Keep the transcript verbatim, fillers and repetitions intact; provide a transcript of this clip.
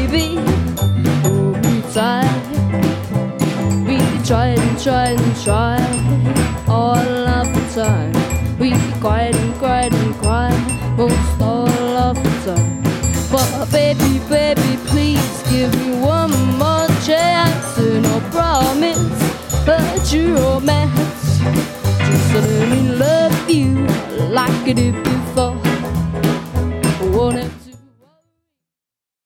baby, hold me tight. We tried and tried and tried all of the time. We cried and cried and cried most all of the time. But baby, baby, please give me one more chance. And I promise that you romance. Just let me love you like it is.